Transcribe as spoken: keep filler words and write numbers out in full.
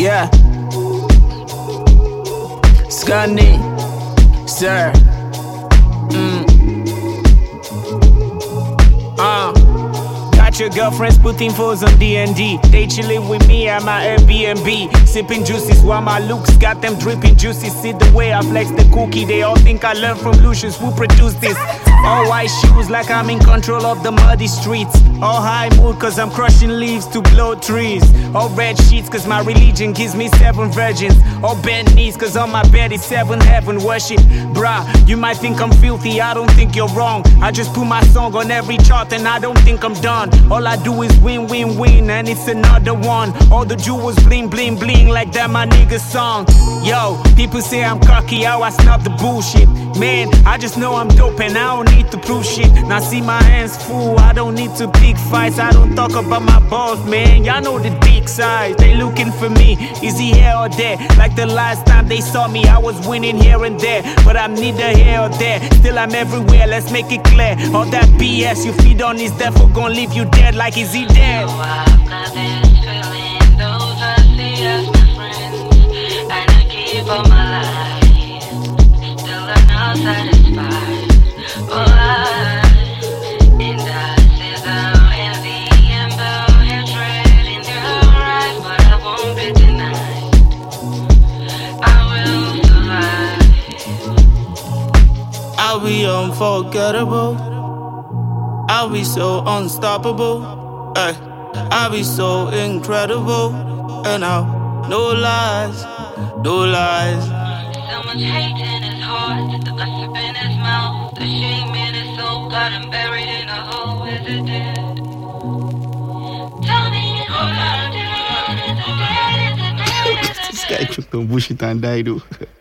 Yeah. Scunny, sir. Mm. Uh. Got your girlfriends putting foes on D and D. They chillin' with me at my Airbnb, sipping juices while my looks got them dripping juices. See the way I flex the cookie, they all think I learned from Lucius. Who produced this? All white shoes like I'm in control of the muddy streets. All high mood cause I'm crushing leaves to blow trees. All red sheets cause my religion gives me seven virgins. All bent knees cause on my bed is seven heaven worship. Bruh, you might think I'm filthy, I don't think you're wrong. I just put my song on every chart and I don't think I'm done. All I do is win, win, win, and it's another one. All the jewels bling, bling, bling like that my nigga song. Yo, people say I'm cocky, how I snub the bullshit. Man, I just know I'm dope and I don't need to prove shit. Now see my hands full, I don't need to pick fights. I don't talk about my balls, man. Y'all know the dick size. They looking for me, is he here or there? Like the last time they saw me, I was winning here and there. But I'm neither here or there, still I'm everywhere, let's make it clear. All that B S you feed on is therefore gonna leave you dead, like is he dead? So I've got this feeling, those I see as my friends, and I keep on my life, still I'm not satisfied. Oh, I, and I see the envy and the hatred in your eyes, but I won't be denied, I will survive. I'll be unforgettable, I'll be so unstoppable, ay. I'll be so incredible, and I'll no lies, no lies. So much hate in his heart, the gossip in his mouth, the shame in his soul, got him buried in a hole with the dead. Tell me it's a dead, it's a dead, it's a dead, it's a dead. This guy took the bullshit and died though.